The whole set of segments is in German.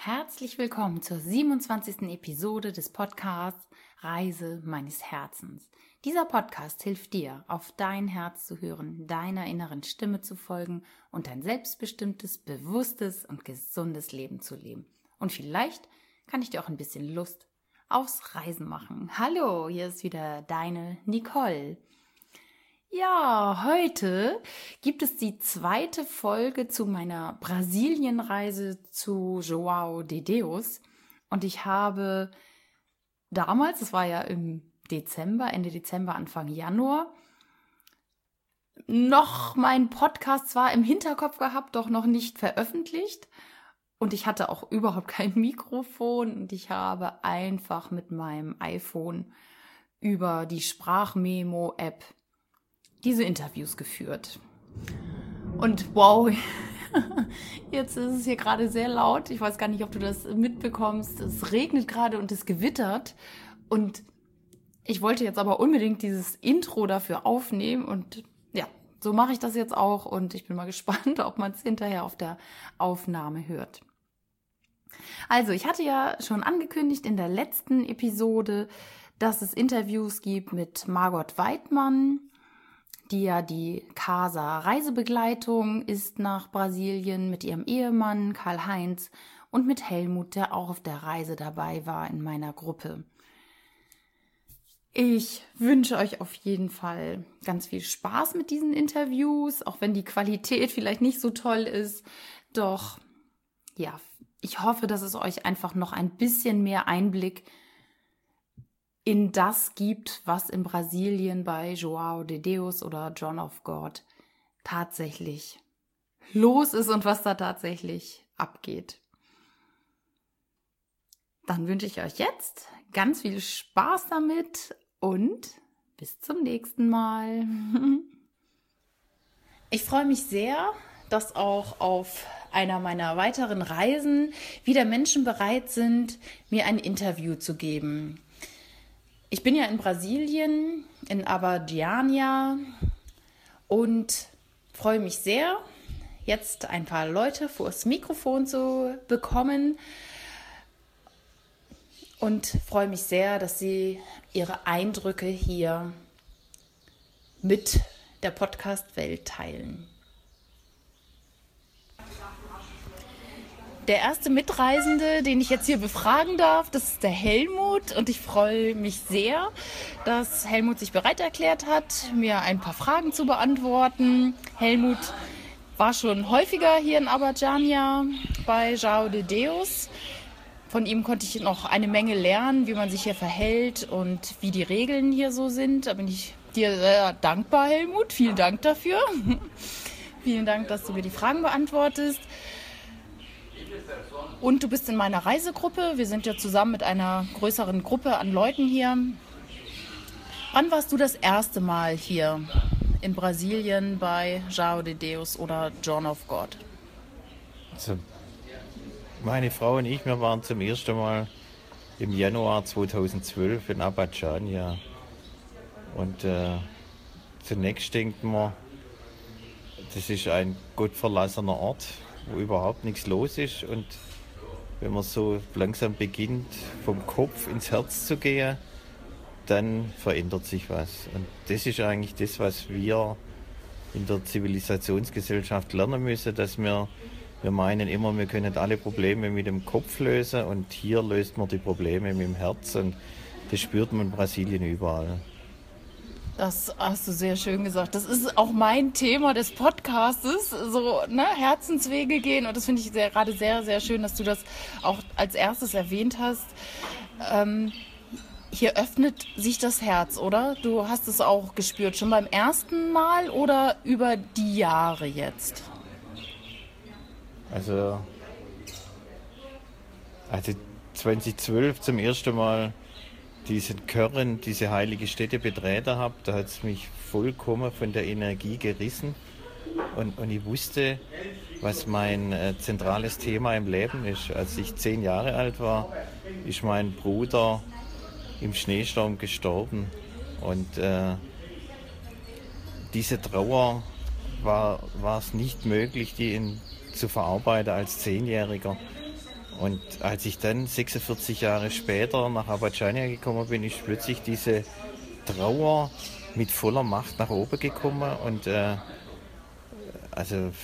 Herzlich willkommen zur 27. Episode des Podcasts Reise meines Herzens. Dieser Podcast hilft dir, auf dein Herz zu hören, deiner inneren Stimme zu folgen und ein selbstbestimmtes, bewusstes und gesundes Leben zu leben. Und vielleicht kann ich dir auch ein bisschen Lust aufs Reisen machen. Hallo, hier ist wieder deine Nicole. Ja, heute gibt es die zweite Folge zu meiner Brasilienreise zu João de Deus. Und ich habe damals, das war ja im Dezember, Ende Dezember, Anfang Januar, noch meinen Podcast zwar im Hinterkopf gehabt, doch noch nicht veröffentlicht. Und ich hatte auch überhaupt kein Mikrofon und ich habe einfach mit meinem iPhone über die Sprachmemo-App diese Interviews geführt. Und wow, jetzt ist es hier gerade sehr laut. Ich weiß gar nicht, ob du das mitbekommst. Es regnet gerade und es gewittert. Und ich wollte jetzt aber unbedingt dieses Intro dafür aufnehmen. Und ja, so mache ich das jetzt auch. Und ich bin mal gespannt, ob man es hinterher auf der Aufnahme hört. Also, ich hatte ja schon angekündigt in der letzten Episode, dass es Interviews gibt mit Margot Weidmann, die ja die Casa Reisebegleitung ist nach Brasilien, mit ihrem Ehemann Karl-Heinz und mit Helmut, der auch auf der Reise dabei war in meiner Gruppe. Ich wünsche euch auf jeden Fall ganz viel Spaß mit diesen Interviews, auch wenn die Qualität vielleicht nicht so toll ist. Doch ja, ich hoffe, dass es euch einfach noch ein bisschen mehr Einblick in das gibt, was in Brasilien bei João de Deus oder John of God tatsächlich los ist und was da tatsächlich abgeht. Dann wünsche ich euch jetzt ganz viel Spaß damit und bis zum nächsten Mal. Ich freue mich sehr, dass auch auf einer meiner weiteren Reisen wieder Menschen bereit sind, mir ein Interview zu geben. Ich bin ja in Brasilien, in Abadiânia und freue mich sehr, jetzt ein paar Leute vors Mikrofon zu bekommen und freue mich sehr, dass sie ihre Eindrücke hier mit der Podcast-Welt teilen. Der erste Mitreisende, den ich jetzt hier befragen darf, das ist der Helmut und ich freue mich sehr, dass Helmut sich bereit erklärt hat, mir ein paar Fragen zu beantworten. Helmut war schon häufiger hier in Abadiânia bei João de Deus. Von ihm konnte ich noch eine Menge lernen, wie man sich hier verhält und wie die Regeln hier so sind. Da bin ich dir sehr dankbar, Helmut. Vielen Dank dafür. Vielen Dank, dass du mir die Fragen beantwortest. Und du bist in meiner Reisegruppe. Wir sind ja zusammen mit einer größeren Gruppe an Leuten hier. Wann warst du das erste Mal hier in Brasilien bei João de Deus oder John of God? Also, meine Frau und ich, wir waren zum ersten Mal im Januar 2012 in Abadiânia. Und zunächst denkt man, das ist ein gottverlassener Ort, wo überhaupt nichts los ist. Und wenn man so langsam beginnt, vom Kopf ins Herz zu gehen, dann verändert sich was. Und das ist eigentlich das, was wir in der Zivilisationsgesellschaft lernen müssen, dass wir meinen immer, wir können alle Probleme mit dem Kopf lösen und hier löst man die Probleme mit dem Herz und das spürt man in Brasilien überall. Das hast du sehr schön gesagt. Das ist auch mein Thema des Podcastes, so Herzenswege gehen. Und das finde ich gerade sehr, sehr schön, dass du das auch als erstes erwähnt hast. Hier öffnet sich das Herz, oder? Du hast es auch gespürt, schon beim ersten Mal oder über die Jahre jetzt? Also 2012 zum ersten Mal diesen Körren, diese heilige Stätte betreten habe, da hat es mich vollkommen von der Energie gerissen und ich wusste, was mein zentrales Thema im Leben ist. Als ich 10 Jahre alt war, ist mein Bruder im Schneesturm gestorben und diese Trauer war es nicht möglich, die zu verarbeiten als 10-Jähriger. Und als ich dann 46 Jahre später nach Abadschania gekommen bin, ist plötzlich diese Trauer mit voller Macht nach oben gekommen. Und also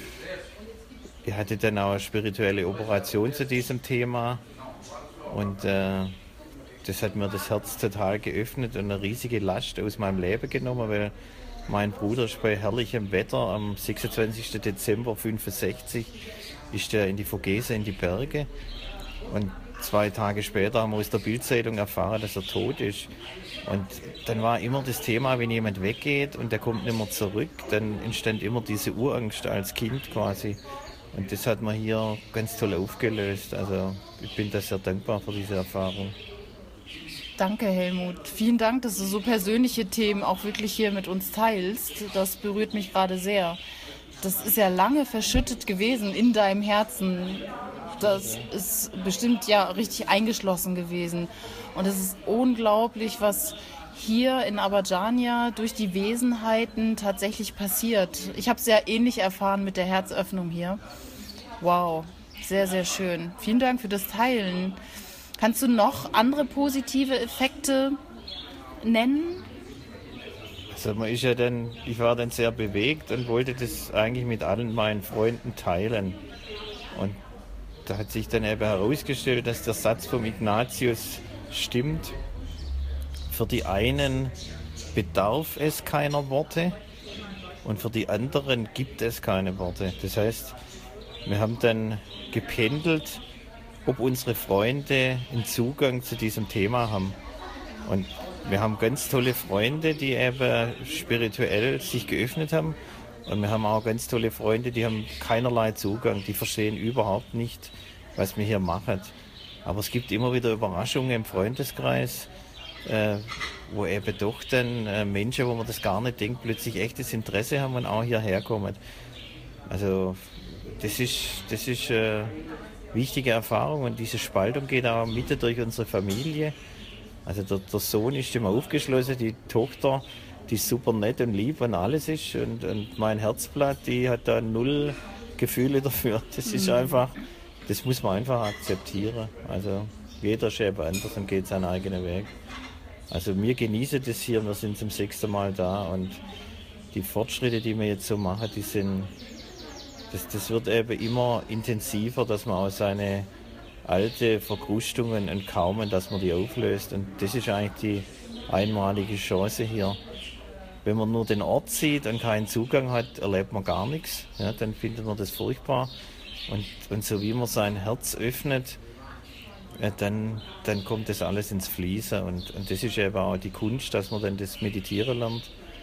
ich hatte dann auch eine spirituelle Operation zu diesem Thema. Und das hat mir das Herz total geöffnet und eine riesige Last aus meinem Leben genommen, weil mein Bruder ist bei herrlichem Wetter am 26. Dezember 1965 ist er in die Vogese, in die Berge. Und 2 Tage später haben wir aus der Bildzeitung erfahren, dass er tot ist. Und dann war immer das Thema, wenn jemand weggeht und der kommt nicht mehr zurück, dann entstand immer diese Urangst als Kind quasi. Und das hat man hier ganz toll aufgelöst. Also ich bin da sehr dankbar für diese Erfahrung. Danke, Helmut. Vielen Dank, dass du so persönliche Themen auch wirklich hier mit uns teilst. Das berührt mich gerade sehr. Das ist ja lange verschüttet gewesen in deinem Herzen. Das ist bestimmt ja richtig eingeschlossen gewesen. Und es ist unglaublich, was hier in Abadschania durch die Wesenheiten tatsächlich passiert. Ich habe es sehr ähnlich erfahren mit der Herzöffnung hier. Wow, sehr, sehr schön. Vielen Dank für das Teilen. Kannst du noch andere positive Effekte nennen? Also ich war dann sehr bewegt und wollte das eigentlich mit allen meinen Freunden teilen. Und da hat sich dann eben herausgestellt, dass der Satz vom Ignatius stimmt. Für die einen bedarf es keiner Worte und für die anderen gibt es keine Worte. Das heißt, wir haben dann gependelt, ob unsere Freunde einen Zugang zu diesem Thema haben. Und wir haben ganz tolle Freunde, die eben spirituell sich geöffnet haben. Und wir haben auch ganz tolle Freunde, die haben keinerlei Zugang, die verstehen überhaupt nicht, was wir hier machen. Aber es gibt immer wieder Überraschungen im Freundeskreis, wo eben doch dann Menschen, wo man das gar nicht denkt, plötzlich echtes Interesse haben und auch hierher kommen. Also das ist wichtige Erfahrung und diese Spaltung geht auch mitten durch unsere Familie. Also der Sohn ist immer aufgeschlossen, die Tochter, die super nett und lieb und alles ist und mein Herzblatt, die hat da null Gefühle dafür. Das ist einfach, das muss man einfach akzeptieren. Also jeder ist eben anders und geht seinen eigenen Weg. Also wir genießen das hier, wir sind zum 6. Mal da und die Fortschritte, die wir jetzt so machen, die sind, das wird eben immer intensiver, dass man auch seine alte Verkrustungen entkaumen, dass man die auflöst. Und das ist eigentlich die einmalige Chance hier. Wenn man nur den Ort sieht und keinen Zugang hat, erlebt man gar nichts. Ja, dann findet man das furchtbar. Und so wie man sein Herz öffnet, dann kommt das alles ins Fließen. Und das ist eben auch die Kunst, dass man dann das Meditieren lernt.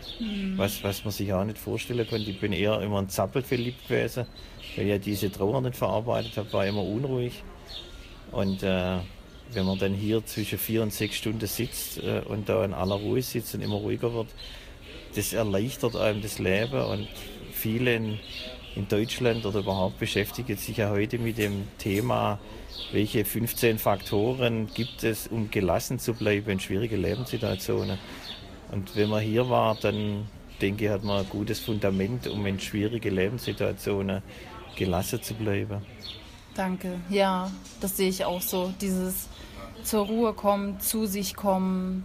Was man sich auch nicht vorstellen konnte. Ich bin eher immer ein Zappel verliebt gewesen, weil ich ja diese Trauer nicht verarbeitet habe, war immer unruhig. Und wenn man dann hier zwischen 4 und 6 Stunden sitzt und da in aller Ruhe sitzt und immer ruhiger wird, das erleichtert einem das Leben. Und viele in Deutschland oder überhaupt beschäftigen sich ja heute mit dem Thema, welche 15 Faktoren gibt es, um gelassen zu bleiben in schwierigen Lebenssituationen. Und wenn man hier war, dann denke ich, hat man ein gutes Fundament, um in schwierigen Lebenssituationen gelassen zu bleiben. Danke. Ja, das sehe ich auch so. Dieses zur Ruhe kommen, zu sich kommen,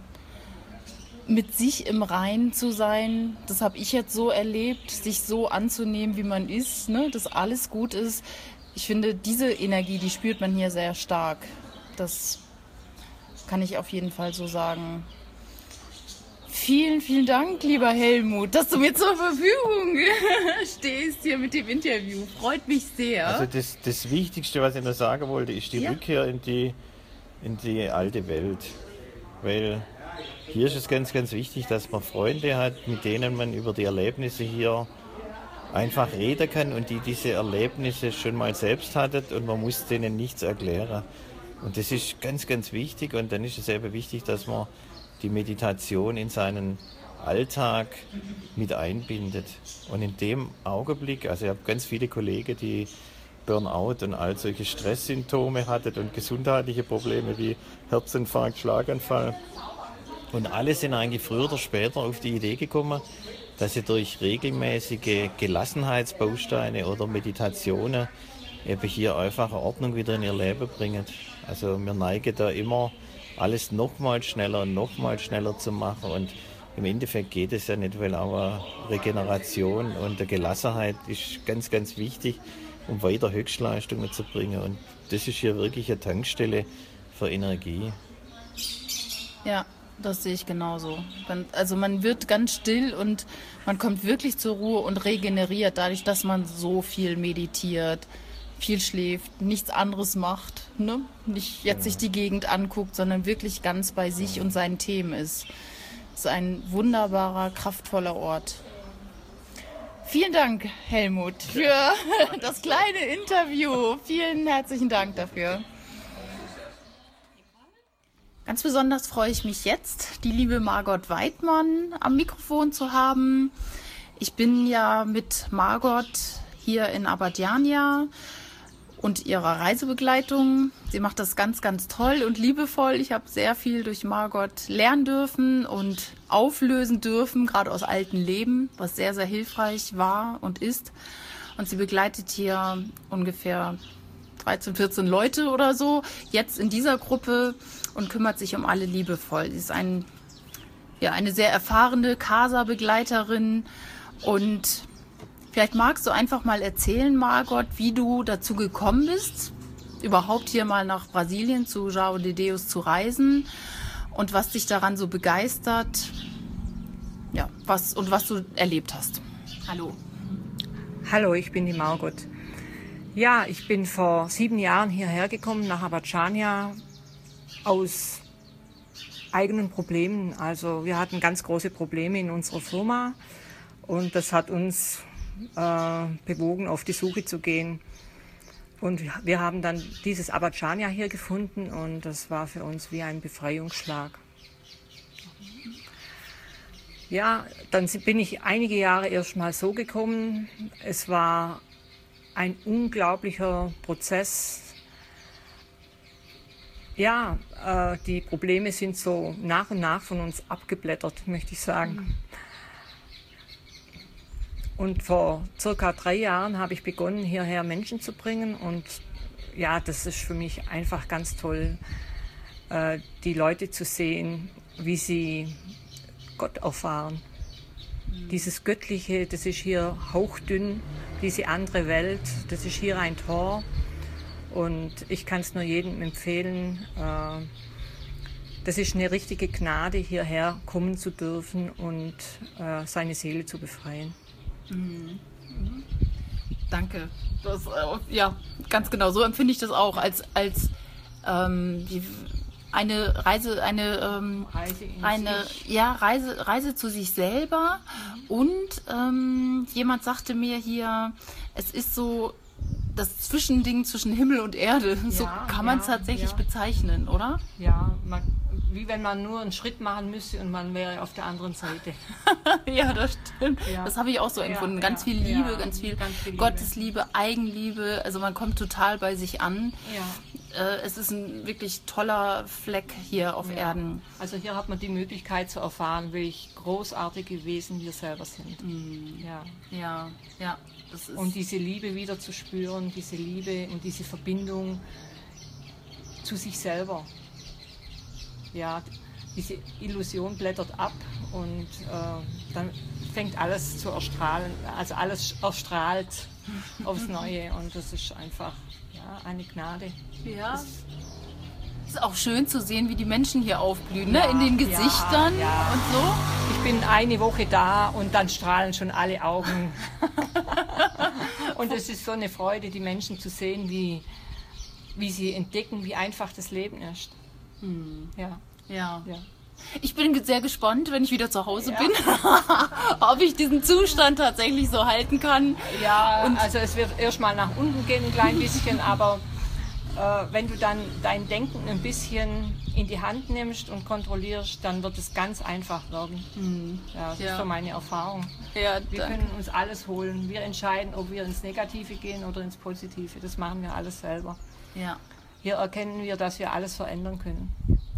mit sich im Reinen zu sein, das habe ich jetzt so erlebt, sich so anzunehmen, wie man ist, ne? Dass alles gut ist. Ich finde, diese Energie, die spürt man hier sehr stark. Das kann ich auf jeden Fall so sagen. Vielen, vielen Dank, lieber Helmut, dass du mir zur Verfügung stehst hier mit dem Interview. Freut mich sehr. Also das Wichtigste, was ich noch sagen wollte, ist die Rückkehr in die alte Welt. Weil hier ist es ganz, ganz wichtig, dass man Freunde hat, mit denen man über die Erlebnisse hier einfach reden kann und die diese Erlebnisse schon mal selbst hatten und man muss denen nichts erklären. Und das ist ganz, ganz wichtig und dann ist es eben wichtig, dass man die Meditation in seinen Alltag mit einbindet. Und in dem Augenblick, also ich habe ganz viele Kollegen, die Burnout und all solche Stresssymptome hatten und gesundheitliche Probleme wie Herzinfarkt, Schlaganfall. Und alle sind eigentlich früher oder später auf die Idee gekommen, dass sie durch regelmäßige Gelassenheitsbausteine oder Meditationen eben hier einfach Ordnung wieder in ihr Leben bringen. Also wir neigen da immer, alles nochmal schneller zu machen und im Endeffekt geht es ja nicht, weil aber Regeneration und eine Gelassenheit ist ganz, ganz wichtig, um weiter Höchstleistungen zu bringen. Und das ist hier wirklich eine Tankstelle für Energie. Ja, das sehe ich genauso. Also man wird ganz still und man kommt wirklich zur Ruhe und regeneriert dadurch, dass man so viel meditiert, viel schläft, nichts anderes macht, ne? Nicht jetzt sich die Gegend anguckt, sondern wirklich ganz bei sich und seinen Themen ist. Es ist ein wunderbarer, kraftvoller Ort. Vielen Dank, Helmut, für das kleine Interview. Vielen herzlichen Dank dafür. Ganz besonders freue ich mich jetzt, die liebe Margot Weidmann am Mikrofon zu haben. Ich bin ja mit Margot hier in Abadiania und ihrer Reisebegleitung. Sie macht das ganz, ganz toll und liebevoll. Ich habe sehr viel durch Margot lernen dürfen und auflösen dürfen, gerade aus alten Leben, was sehr, sehr hilfreich war und ist. Und sie begleitet hier ungefähr 13, 14 Leute oder so, jetzt in dieser Gruppe und kümmert sich um alle liebevoll. Sie ist eine sehr erfahrene Casa-Begleiterin und vielleicht magst du einfach mal erzählen, Margot, wie du dazu gekommen bist, überhaupt hier mal nach Brasilien zu João de Deus zu reisen und was dich daran so begeistert, ja, was du erlebt hast. Hallo. Hallo, ich bin die Margot. Ja, ich bin vor 7 Jahren hierher gekommen, nach Abadiania, aus eigenen Problemen. Also wir hatten ganz große Probleme in unserer Firma und das hat uns bewogen, auf die Suche zu gehen. Und wir haben dann dieses Abadiania hier gefunden und das war für uns wie ein Befreiungsschlag. Ja, dann bin ich einige Jahre erst mal so gekommen. Es war ein unglaublicher Prozess. Ja, die Probleme sind so nach und nach von uns abgeblättert, möchte ich sagen. Und vor circa 3 Jahren habe ich begonnen, hierher Menschen zu bringen. Und ja, das ist für mich einfach ganz toll, die Leute zu sehen, wie sie Gott erfahren. Dieses Göttliche, das ist hier hauchdünn, diese andere Welt, das ist hier ein Tor. Und ich kann es nur jedem empfehlen, das ist eine richtige Gnade, hierher kommen zu dürfen und seine Seele zu befreien. Mhm. Danke. Das, ja, ganz genau. So empfinde ich das auch als eine Reise, Reise zu sich selber. Und jemand sagte mir hier, es ist so das Zwischending zwischen Himmel und Erde. So kann man es tatsächlich bezeichnen, oder? Ja, wie wenn man nur einen Schritt machen müsste und man wäre auf der anderen Seite. Ja, das stimmt. Ja. Das habe ich auch so empfunden. Ganz viel Liebe, ganz viel Gottesliebe, Eigenliebe. Also man kommt total bei sich an. Ja. Es ist ein wirklich toller Fleck hier auf Erden. Also hier hat man die Möglichkeit zu erfahren, welch großartige Wesen wir selber sind. Mhm. Ja. Das ist und diese Liebe wieder zu spüren, diese Liebe und diese Verbindung zu sich selber. Ja, diese Illusion blättert ab und dann fängt alles zu erstrahlen, also alles erstrahlt aufs Neue und das ist einfach eine Gnade. Ja. Es ist auch schön zu sehen, wie die Menschen hier aufblühen, ne? In den Gesichtern und so. Ich bin eine Woche da und dann strahlen schon alle Augen. Und es ist so eine Freude, die Menschen zu sehen, wie sie entdecken, wie einfach das Leben ist. Ja. Ich bin sehr gespannt, wenn ich wieder zu Hause bin, ob ich diesen Zustand tatsächlich so halten kann. Ja, und also es wird erstmal nach unten gehen ein klein bisschen, aber wenn du dann dein Denken ein bisschen in die Hand nimmst und kontrollierst, dann wird es ganz einfach werden. Ja, das ist so meine Erfahrung. Ja, wir können uns alles holen. Wir entscheiden, ob wir ins Negative gehen oder ins Positive. Das machen wir alles selber. Ja. Hier erkennen wir, dass wir alles verändern können.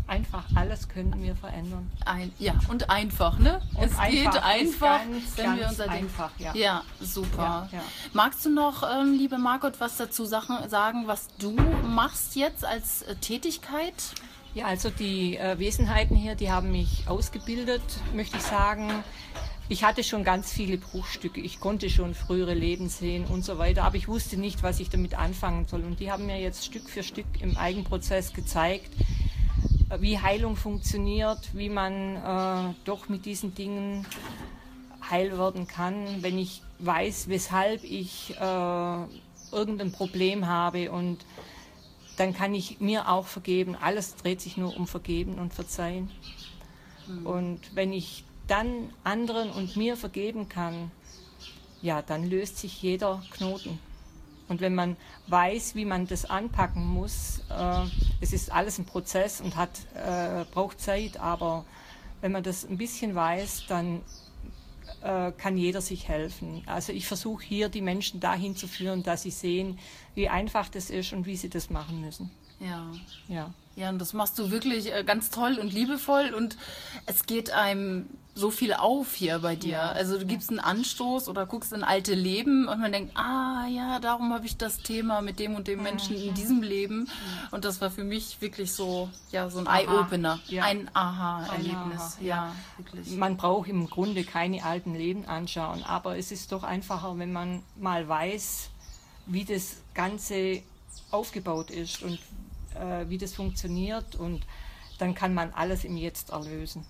Einfach alles können wir verändern. Und einfach, ne? Und es geht einfach, wenn wir unser einfach, Ja, super. Ja. Magst du noch, liebe Margot, was dazu sagen, was du machst jetzt als Tätigkeit? Ja, also die Wesenheiten hier, die haben mich ausgebildet, möchte ich sagen. Ich hatte schon ganz viele Bruchstücke. Ich konnte schon frühere Leben sehen und so weiter, aber ich wusste nicht, was ich damit anfangen soll. Und die haben mir jetzt Stück für Stück im Eigenprozess gezeigt, wie Heilung funktioniert, wie man doch mit diesen Dingen heil werden kann, wenn ich weiß, weshalb ich irgendein Problem habe. Und dann kann ich mir auch vergeben. Alles dreht sich nur um Vergeben und Verzeihen. Und wenn ich dann anderen und mir vergeben kann, ja, dann löst sich jeder Knoten. Und wenn man weiß, wie man das anpacken muss, es ist alles ein Prozess und braucht Zeit, aber wenn man das ein bisschen weiß, dann kann jeder sich helfen. Also ich versuche hier die Menschen dahin zu führen, dass sie sehen, wie einfach das ist und wie sie das machen müssen. Ja, und das machst du wirklich ganz toll und liebevoll und es geht einem so viel auf hier bei dir. Ja. Also du gibst einen Anstoß oder guckst in alte Leben und man denkt, darum habe ich das Thema mit dem und dem Menschen in diesem Leben. Und das war für mich wirklich so ein Eye-Opener, ein Aha-Erlebnis. Ja, wirklich. Man braucht im Grunde keine alten Leben anschauen, aber es ist doch einfacher, wenn man mal weiß, wie das Ganze aufgebaut ist und wie das funktioniert und dann kann man alles im Jetzt erlösen.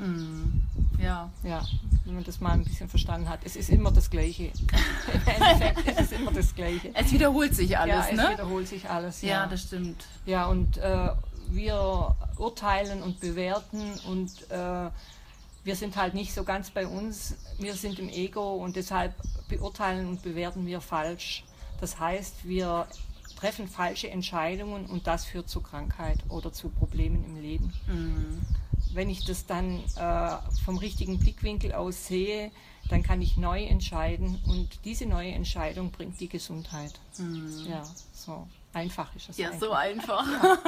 Ja, wenn man das mal ein bisschen verstanden hat. Es ist immer das Gleiche. Im Endeffekt ist es immer das Gleiche. Es wiederholt sich alles, ne? Es wiederholt sich alles, ja. Ja, das stimmt. Ja, und wir urteilen und bewerten und wir sind halt nicht so ganz bei uns. Wir sind im Ego und deshalb beurteilen und bewerten wir falsch. Das heißt, wir treffen falsche Entscheidungen und das führt zu Krankheit oder zu Problemen im Leben. Wenn ich das dann vom richtigen Blickwinkel aus sehe, dann kann ich neu entscheiden und diese neue Entscheidung bringt die Gesundheit. Ja, so einfach ist es. Ja, so einfach.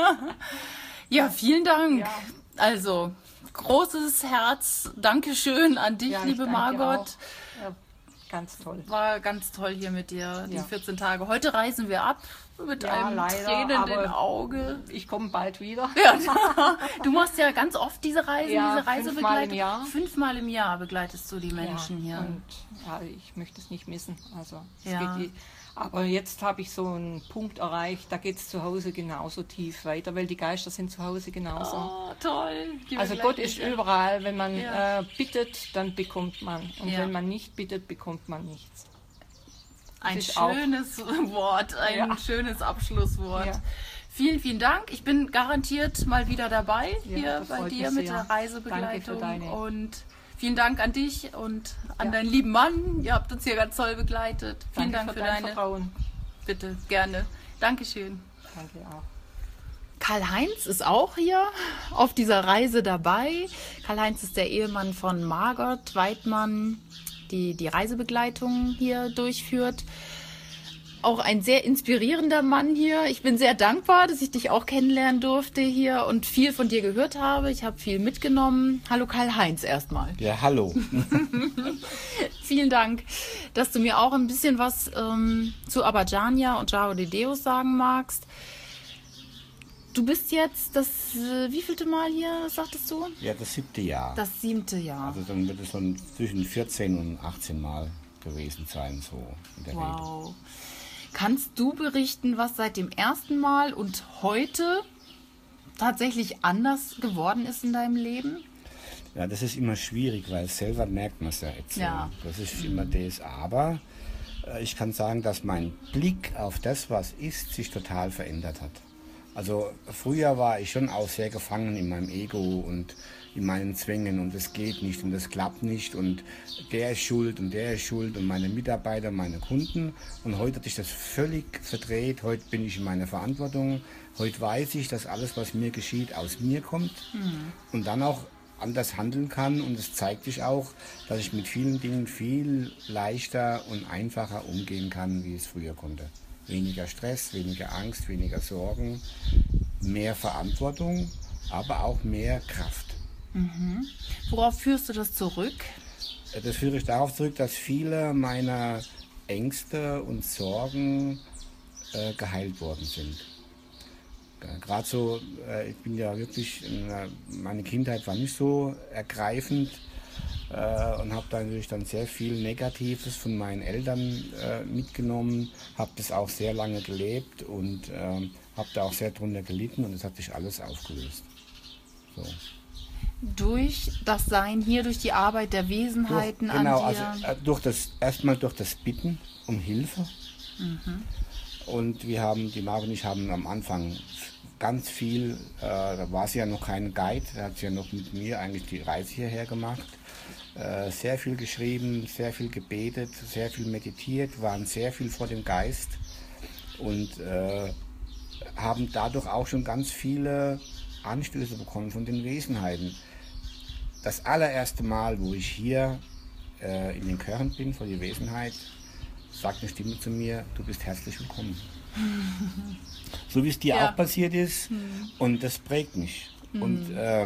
Ja, vielen Dank. Ja. Also, großes Herz, Dankeschön an dich, liebe Margot. Ganz toll. War ganz toll hier mit dir, die 14 Tage. Heute reisen wir ab mit einem tränenden Auge. Ich komme bald wieder. Ja. Du machst ja ganz oft diese Reisen, diese Reisebegleitung. 5-mal im Jahr begleitest du die Menschen hier. Und ich möchte es nicht missen. Also, aber jetzt habe ich so einen Punkt erreicht, da geht es zu Hause genauso tief weiter, weil die Geister sind zu Hause genauso. Oh, toll. Also Gott ist überall. Wenn man bittet, dann bekommt man. Und wenn man nicht bittet, bekommt man nichts. Ein schönes Wort, ein schönes Abschlusswort. Ja. Vielen, vielen Dank. Ich bin garantiert mal wieder dabei hier bei dir mit der Reisebegleitung. Danke für und vielen Dank an dich und an deinen lieben Mann. Ihr habt uns hier ganz toll begleitet. Vielen Dank für dein Vertrauen. Bitte, gerne. Dankeschön. Danke auch. Karl-Heinz ist auch hier auf dieser Reise dabei. Karl-Heinz ist der Ehemann von Margot Weidmann, die Reisebegleitung hier durchführt. Auch ein sehr inspirierender Mann hier. Ich bin sehr dankbar, dass ich dich auch kennenlernen durfte hier und viel von dir gehört habe. Ich habe viel mitgenommen. Hallo Karl-Heinz erstmal. Ja, hallo. Vielen Dank, dass du mir auch ein bisschen was zu Abadjania und Jao de Deus sagen magst. Du bist jetzt das wievielte Mal hier, sagtest du? Ja, das 7. Jahr. Das 7. Jahr. Also dann wird es so zwischen 14 und 18 Mal gewesen sein, so in der Regel. Kannst du berichten, was seit dem ersten Mal und heute tatsächlich anders geworden ist in deinem Leben? Ja, das ist immer schwierig, weil selber merkt man es ja jetzt. Ja. Das ist immer das. Aber ich kann sagen, dass mein Blick auf das, was ist, sich total verändert hat. Also früher war ich schon auch sehr gefangen in meinem Ego und in meinen Zwängen und es geht nicht und es klappt nicht und der ist schuld und der ist schuld und meine Mitarbeiter, meine Kunden. Und heute hat sich das völlig verdreht. Heute bin ich in meiner Verantwortung. Heute weiß ich, dass alles, was mir geschieht, aus mir kommt und dann auch anders handeln kann. Und es zeigt sich auch, dass ich mit vielen Dingen viel leichter und einfacher umgehen kann, wie es früher konnte. Weniger Stress, weniger Angst, weniger Sorgen, mehr Verantwortung aber auch mehr Kraft. Worauf führst du das zurück? Das führe ich darauf zurück, dass viele meiner Ängste und Sorgen geheilt worden sind. Gerade so, ich bin ja wirklich, meine Kindheit war nicht so ergreifend und habe da natürlich dann sehr viel Negatives von meinen Eltern mitgenommen, habe das auch sehr lange gelebt und habe da auch sehr drunter gelitten und es hat sich alles aufgelöst. So. Durch das Sein hier, durch die Arbeit der Wesenheiten an dir? Also erstmal durch das Bitten um Hilfe. Und die Marvin und ich haben am Anfang ganz viel, da war sie ja noch kein Guide, da hat sie ja noch mit mir eigentlich die Reise hierher gemacht. Sehr viel geschrieben, sehr viel gebetet, sehr viel meditiert, waren sehr viel vor dem Geist und haben dadurch auch schon ganz viele Anstöße bekommen von den Wesenheiten. Das allererste Mal, wo ich hier in den Chören bin, vor die Wesenheit, sagt eine Stimme zu mir, du bist herzlich willkommen. So wie es dir auch passiert ist und das prägt mich. Und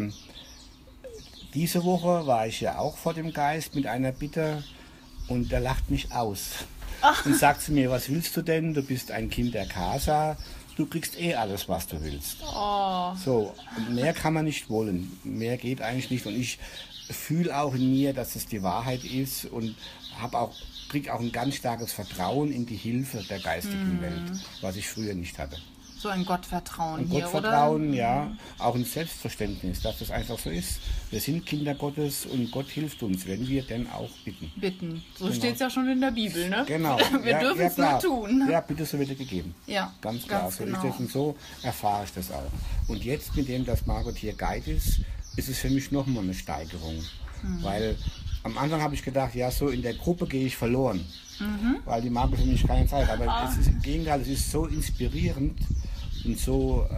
diese Woche war ich ja auch vor dem Geist mit einer Bitte und der lacht mich aus und sagt zu mir, was willst du denn? Du bist ein Kind der Casa, du kriegst alles, was du willst. So, mehr kann man nicht wollen, mehr geht eigentlich nicht und ich fühle auch in mir, dass es die Wahrheit ist und kriege auch ein ganz starkes Vertrauen in die Hilfe der geistigen Welt, was ich früher nicht hatte. So ein Gottvertrauen ein hier, Gottvertrauen, oder? ja. Auch ein Selbstverständnis, dass das einfach so ist. Wir sind Kinder Gottes und Gott hilft uns, wenn wir denn auch bitten. Bitten. So Genau. steht es ja schon in der Bibel, ne? Genau. Wir dürfen es nur tun. Ja, bitte, so wird es gegeben. Ja, ganz klar. ganz So genau. ist das und so erfahre ich das auch. Und jetzt, mit dem, dass Margot hier Guide ist es für mich nochmal eine Steigerung. Weil am Anfang habe ich gedacht, ja, so in der Gruppe gehe ich verloren. Weil die Margot für mich keine Zeit. Aber es ist im Gegenteil, es ist so inspirierend und so,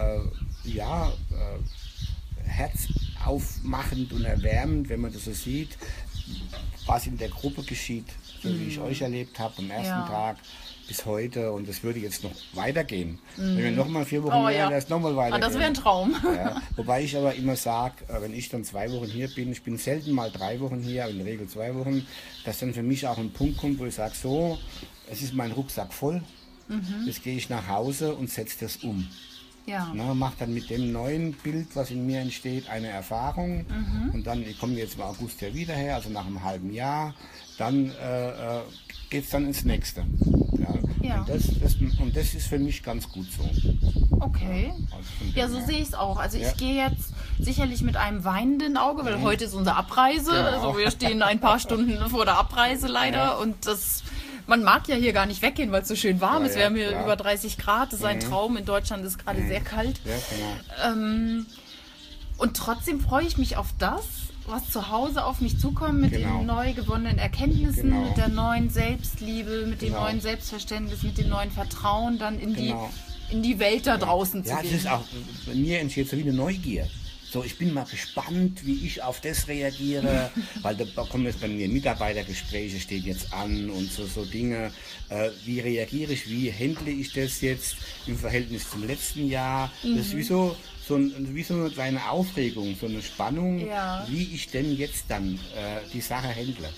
herzaufmachend und erwärmend, wenn man das so sieht, was in der Gruppe geschieht, so wie ich euch erlebt habe am ersten Tag bis heute und das würde jetzt noch weitergehen. Wenn wir nochmal 4 Wochen wären, wäre es nochmal weitergehen. Das wäre ein Traum. Ja, wobei ich aber immer sage, wenn ich dann 2 Wochen hier bin, ich bin selten mal 3 Wochen hier, aber in der Regel 2 Wochen, dass dann für mich auch ein Punkt kommt, wo ich sage, so, es ist mein Rucksack voll, jetzt gehe ich nach Hause und setze das um. Ja. Mache dann mit dem neuen Bild, was in mir entsteht, eine Erfahrung und dann, ich komme jetzt im August ja wieder her, also nach einem halben Jahr, dann geht es dann ins nächste. Ja. Und das ist für mich ganz gut so. Okay. Ja, so sehe ich es auch. Also ich gehe jetzt sicherlich mit einem weinenden Auge, weil heute ist unsere Abreise. Genau. Also wir stehen ein paar Stunden vor der Abreise leider und man mag ja hier gar nicht weggehen, weil es so schön warm ist. Wir haben hier über 30 Grad, das ist ein Traum. In Deutschland ist gerade sehr kalt. Ja, genau. Und trotzdem freue ich mich auf das, was zu Hause auf mich zukommt, mit den neu gewonnenen Erkenntnissen, mit der neuen Selbstliebe, mit dem neuen Selbstverständnis, mit dem neuen Vertrauen dann in die Welt da draußen zu gehen. Ja, das ist auch, bei mir entsteht so wie eine Neugier. So, ich bin mal gespannt, wie ich auf das reagiere, weil da kommen jetzt bei mir Mitarbeitergespräche, steht jetzt an und so Dinge. Wie reagiere ich, wie handle ich das jetzt im Verhältnis zum letzten Jahr? Das ist wie so eine kleine Aufregung, so eine Spannung, wie ich denn jetzt dann die Sache handle.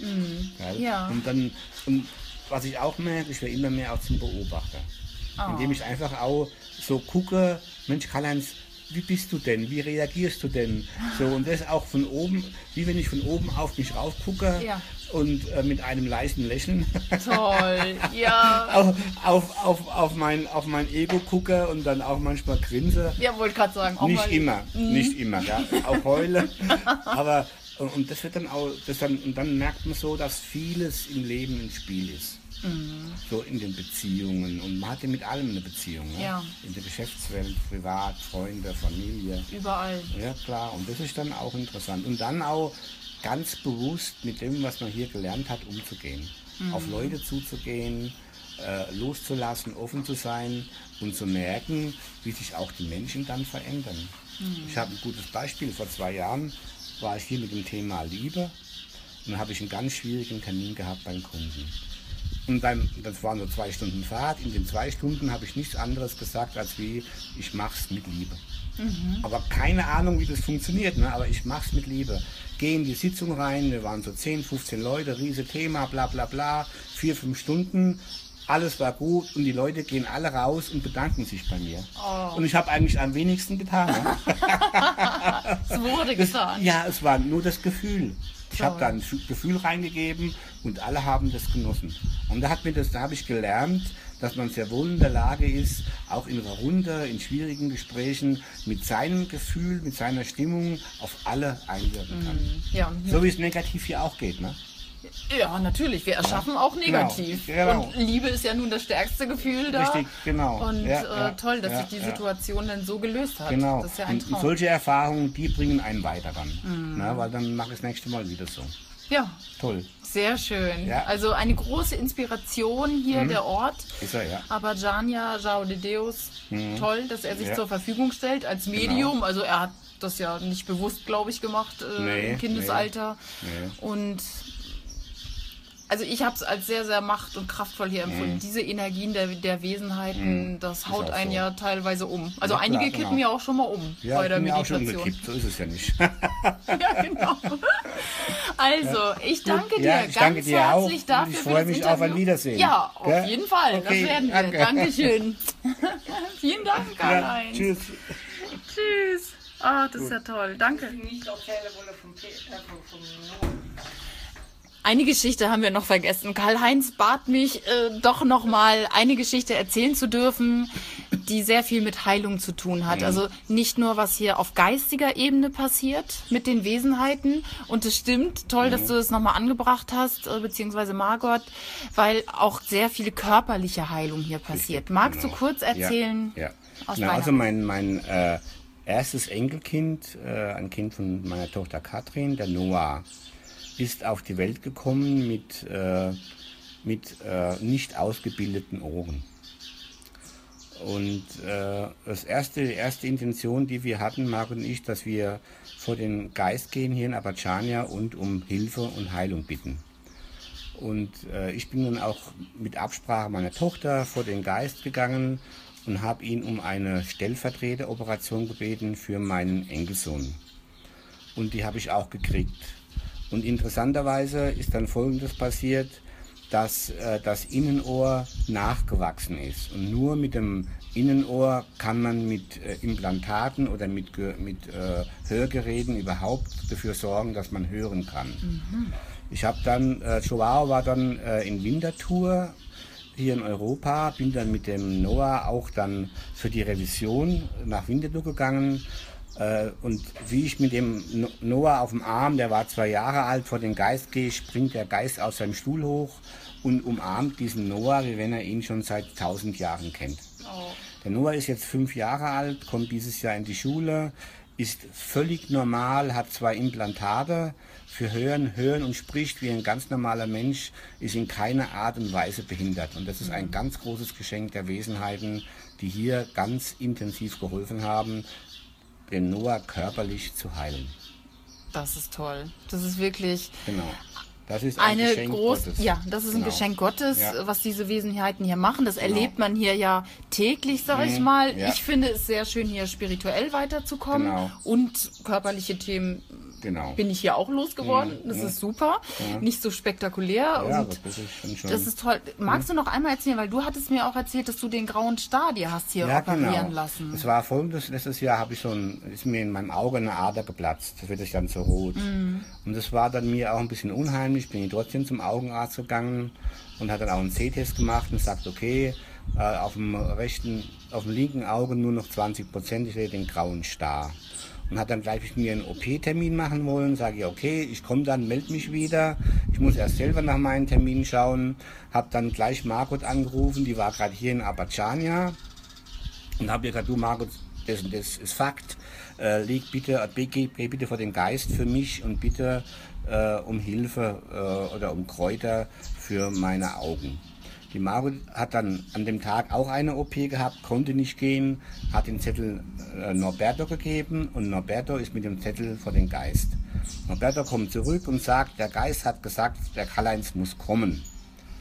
Und was ich auch merke, ich werde immer mehr auch zum Beobachter. Indem ich einfach auch so gucke, Mensch, Karl-Heinz, wie bist du denn? Wie reagierst du denn? So, und das auch von oben, wie wenn ich von oben auf mich rauf gucke und mit einem leisen Lächeln toll, ja. auf mein Ego gucke und dann auch manchmal grinse. Ja, wollte gerade sagen. Auch nicht immer, ja. Auch heule. Aber und das wird dann auch, und dann merkt man so, dass vieles im Leben ein Spiel ist. So in den Beziehungen und man hat ja mit allem eine Beziehung, ne? In der Geschäftswelt, privat, Freunde, Familie. Überall. Ja klar, und das ist dann auch interessant. Und dann auch ganz bewusst mit dem, was man hier gelernt hat, umzugehen. Auf Leute zuzugehen, loszulassen, offen zu sein und zu merken, wie sich auch die Menschen dann verändern. Ich habe ein gutes Beispiel, vor 2 Jahren war ich hier mit dem Thema Liebe und dann habe ich einen ganz schwierigen Termin gehabt beim Kunden. Und dann, das waren so 2 Stunden Fahrt. In den 2 Stunden habe ich nichts anderes gesagt, als wie, ich mach's mit Liebe. Aber keine Ahnung, wie das funktioniert, ne? Aber ich mach's mit Liebe. Gehe in die Sitzung rein, wir waren so 10, 15 Leute, riese Thema, bla bla bla, 4, 5 Stunden, alles war gut und die Leute gehen alle raus und bedanken sich bei mir. Oh. Und ich habe eigentlich am wenigsten getan. Ne? Es wurde getan. Ja, es war nur das Gefühl. Ich habe Toll. da ein Gefühl reingegeben und alle haben das genossen. Und da habe ich gelernt, dass man sehr wohl in der Lage ist, auch in einer Runde, in schwierigen Gesprächen mit seinem Gefühl, mit seiner Stimmung auf alle einwirken kann. Ja, So wie es negativ hier auch geht, ne? ja, natürlich. Wir erschaffen auch negativ. Genau. Und Liebe ist ja nun das stärkste Gefühl da. Richtig, genau. Und Ja, toll, dass ja, sich die ja. Situation dann so gelöst hat. Genau. Das ist ja ein Und Traum. solche Erfahrungen, die bringen einen weiter dann. Ne? Weil dann mache ich das nächste Mal wieder so. Ja, Toll. sehr schön. Ja. Also eine große Inspiration hier, der Ort. Ist er, ja. Abadjania João de Deus, toll, dass er sich Ja. zur Verfügung stellt als Medium. Also er hat das ja nicht bewusst, glaube ich, gemacht Nee, im Kindesalter. Nee. Und also ich habe es als sehr, sehr macht- und kraftvoll hier empfunden. Diese Energien der Wesenheiten, das haut auch einen so. ja teilweise um. Also Ja, klar, einige kippen genau. ja auch schon mal um Ja, bei ich der bin ja auch schon Meditation. gekippt, so ist es ja nicht. Ja, genau. Also, ich danke dir Ja, ich danke ganz dir auch. herzlich dafür. Ich für freue das mich auf ein Interview. Wiedersehen. Ja, auf Gell? jeden Fall. Okay, Das werden wir. danke. Dankeschön. Vielen Dank, Ja, Karl-Heinz. tschüss. Tschüss. Ah, das ist ja toll. Danke. Nicht erzählen wolle vom Eine Geschichte haben wir noch vergessen. Karl-Heinz bat mich, doch noch mal eine Geschichte erzählen zu dürfen, die sehr viel mit Heilung zu tun hat. Also nicht nur, was hier auf geistiger Ebene passiert mit den Wesenheiten. Und es stimmt, toll, dass du das nochmal angebracht hast, beziehungsweise Margot, weil auch sehr viele körperliche Heilung hier passiert. Magst du kurz erzählen? Ja. Aus Na, deiner also mein erstes Enkelkind, ein Kind von meiner Tochter Katrin, der Noah, ist auf die Welt gekommen mit nicht ausgebildeten Ohren. Und die erste Intention, die wir hatten, Marc und ich, dass wir vor den Geist gehen hier in Abadjania und um Hilfe und Heilung bitten. Und ich bin dann auch mit Absprache meiner Tochter vor den Geist gegangen und habe ihn um eine Stellvertreteroperation gebeten für meinen Enkelsohn. Und die habe ich auch gekriegt. Und interessanterweise ist dann Folgendes passiert, dass das Innenohr nachgewachsen ist. Und nur mit dem Innenohr kann man mit Implantaten oder mit Hörgeräten überhaupt dafür sorgen, dass man hören kann. Ich habe dann, Joao war dann in Winterthur hier in Europa, bin dann mit dem Noah auch dann für die Revision nach Winterthur gegangen. Und wie ich mit dem Noah auf dem Arm, der war 2 Jahre alt, vor den Geist gehe, springt der Geist aus seinem Stuhl hoch und umarmt diesen Noah, wie wenn er ihn schon seit 1000 Jahren kennt. Oh. Der Noah ist jetzt 5 Jahre alt, kommt dieses Jahr in die Schule, ist völlig normal, hat 2 Implantate für Hören und spricht wie ein ganz normaler Mensch, ist in keiner Art und Weise behindert. Und das ist ein ganz großes Geschenk der Wesenheiten, die hier ganz intensiv geholfen haben, den Noah körperlich zu heilen. Das ist toll. Das ist wirklich Genau. Das ist ein Geschenk Gottes. Ja, das ist ein Genau. Geschenk Gottes, Ja. was diese Wesenheiten hier machen. Das erlebt man hier ja täglich, sag ich mal. ja. Ich finde es sehr schön, hier spirituell weiterzukommen. Genau. Und körperliche Themen Genau. bin ich hier auch losgeworden. Das ist super. Nicht so spektakulär. Ja, und aber das ist schon. das ist toll. Magst du noch einmal erzählen, weil du hattest mir auch erzählt, dass du den grauen Star dir hast hier operieren lassen. Es war folgendes, letztes Jahr ist mir in meinem Auge eine Ader geplatzt. Das wird dann so rot. Und das war dann mir auch ein bisschen unheimlich. Bin ich trotzdem zum Augenarzt gegangen und hat dann auch einen C-Test gemacht und sagt, okay, auf dem linken Auge nur noch 20%, ich sehe den grauen Star. Und hat dann gleich mit mir einen OP-Termin machen wollen. Sage ich, okay, ich komme dann, melde mich wieder. Ich muss erst selber nach meinen Terminen schauen. Habe dann gleich Margot angerufen, die war gerade hier in Abadjania. Und habe ihr gesagt, du Margot, das ist Fakt. Geh bitte vor den Geist für mich und bitte um Hilfe oder um Kräuter für meine Augen. Die Margot hat dann an dem Tag auch eine OP gehabt, konnte nicht gehen, hat den Zettel Norberto gegeben und Norberto ist mit dem Zettel vor den Geist. Norberto kommt zurück und sagt, der Geist hat gesagt, der Karl-Heinz muss kommen.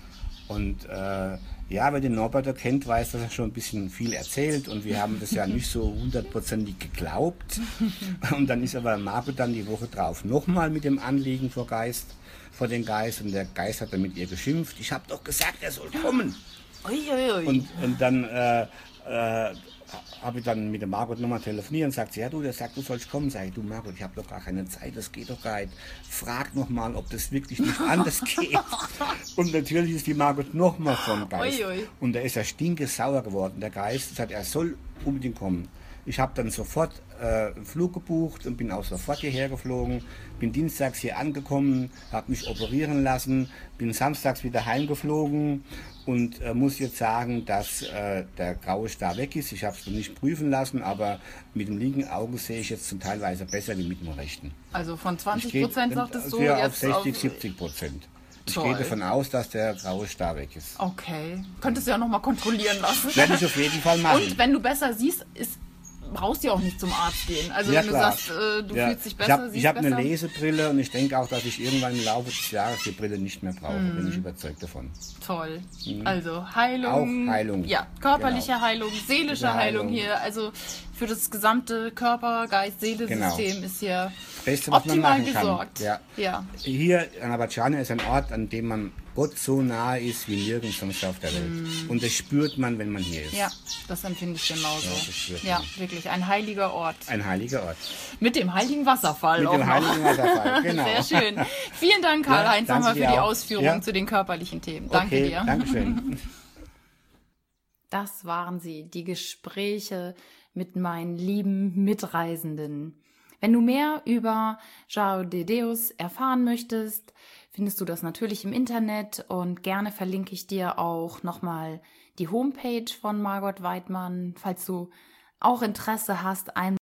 Und ja, wer den Norbert kennt, weiß, dass er schon ein bisschen viel erzählt und wir haben das ja nicht so 100%ig geglaubt. Und dann ist aber Margot dann die Woche drauf nochmal mit dem Anliegen vor den Geist und der Geist hat dann mit ihr geschimpft. Ich habe doch gesagt, er soll kommen. Und dann habe ich dann mit der Margot nochmal telefoniert und sagt sie, ja du, der sagt, du sollst kommen. Sag ich, du Margot, ich habe doch gar keine Zeit, das geht doch gar nicht. Frag nochmal, ob das wirklich nicht anders geht. Und natürlich ist die Margot nochmal vom Geist. Und da ist er stinkesauer geworden. Der Geist sagt, er soll unbedingt kommen. Ich habe dann sofort einen Flug gebucht und bin auch sofort hierher geflogen. Bin dienstags hier angekommen, habe mich operieren lassen, bin samstags wieder heimgeflogen und muss jetzt sagen, dass der graue Star weg ist. Ich habe es noch nicht prüfen lassen, aber mit dem linken Auge sehe ich jetzt zum Teilweise besser wie mit dem rechten. Also von 20% sagtest du ja, jetzt auf 60-70%. Ich gehe davon aus, dass der graue Star weg ist. Okay. Könntest du ja nochmal kontrollieren lassen. Werde ich auf jeden Fall machen. Und wenn du besser siehst, brauchst du ja auch nicht zum Arzt gehen. Also ja, wenn klar. du sagst, du fühlst dich besser, ich habe eine Lesebrille und ich denke auch, dass ich irgendwann im Laufe des Jahres die Brille nicht mehr brauche. Bin ich überzeugt davon. Toll. Also Heilung. Auch Heilung. Ja, körperliche Heilung, seelische Heilung hier. Also für das gesamte Körper, Geist, Seele-System ist hier Beste, was optimal man machen gesorgt. Kann. Ja. Hier an Abadschania ist ein Ort, an dem man Gott so nahe ist wie nirgends sonst auf der Welt. Und das spürt man, wenn man hier ist. Ja, das empfinde ich genauso. Ja, wirklich, ein heiliger Ort. Ein heiliger Ort. Mit dem heiligen Wasserfall auch noch. Mit dem heiligen Wasserfall, genau. Sehr schön. Vielen Dank, Karl-Heinz, nochmal für die Ausführungen Ja. zu den körperlichen Themen. Danke Okay, dir. Dankeschön. Das waren sie, die Gespräche mit meinen lieben Mitreisenden. Wenn du mehr über João de Deus erfahren möchtest, findest du das natürlich im Internet und gerne verlinke ich dir auch nochmal die Homepage von Margot Weidmann, falls du auch Interesse hast,